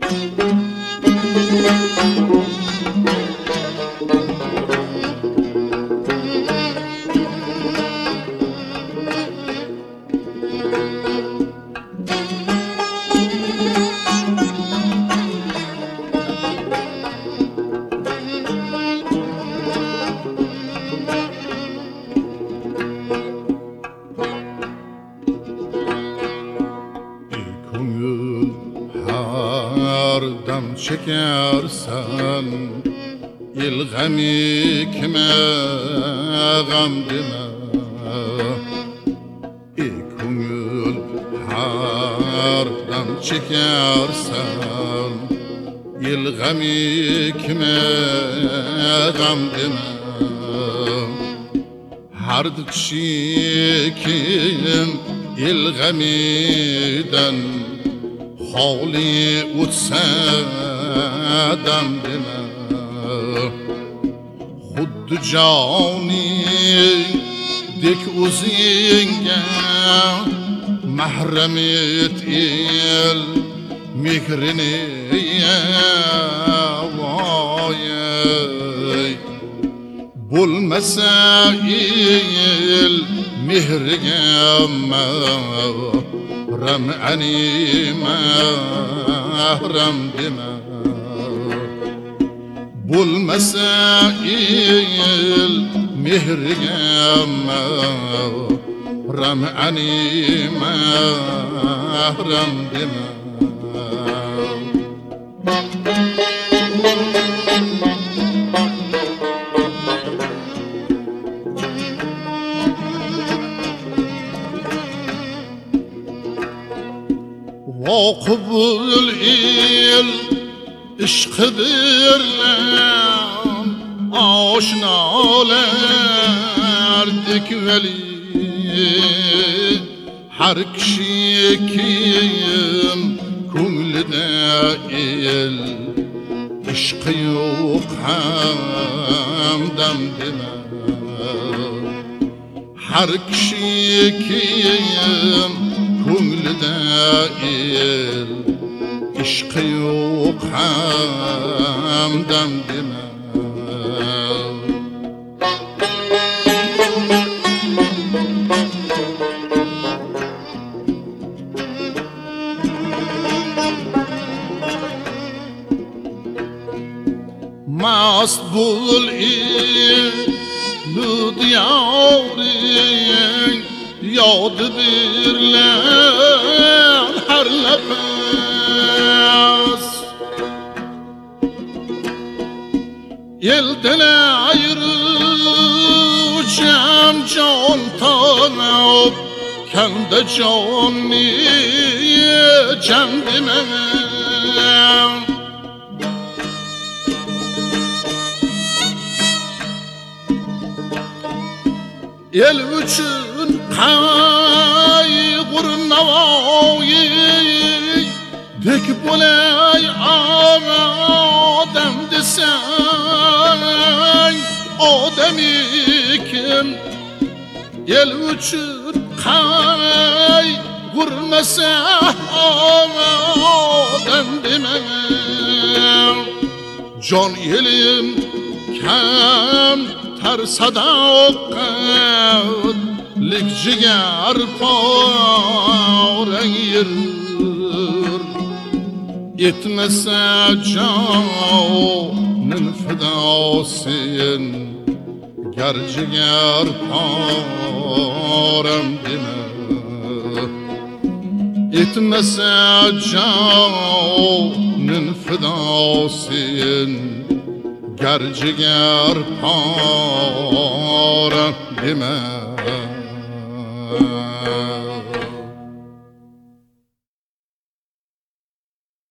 çekersen il gami kime gam deme İkungül hardan çekersen il gami kime gam deme Hardık şikin il gamiden Hali utsadam deme Huddu cani dik uzinge Mahremit il mihrini vay Bul mesail mihrigemme رمعني محرم دمه بالمسائل مهرقم رمعني محرم دمه وقبل الإيل إشق برلم آشنا لردك ولي حرك شيكيم كل دائل إشق يوقعم دم دمه حرك شيكيم كل دائل عشق يوقعم دم دمه ماست بول لديارين یاد birlen her nefes Elden ayrıcam can tanıp kendi canı kendime El üçün kaygırın navayı Dek bulay Adem desen Adem'i kim El üçün kaygırın Adem demem Can elim kem tersadaqat lik jigar parayır etmese canın fedasın ger jigar param deme etmese canın fedasın گر جگر پاره دمه